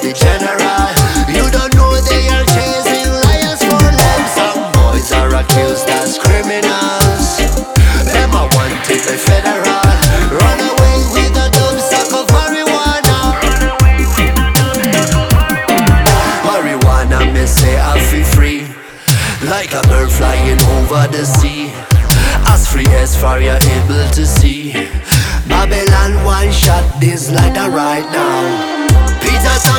the general. You don't know they are chasing lions for them. Some boys are accused as criminals. Them are wanted by federal. Run away with a dumb sack of marijuana. Marijuana, me say I feel free, like a bird flying over the sea. As free as far you're able to see. Babylon one shot this lighter right now. Peter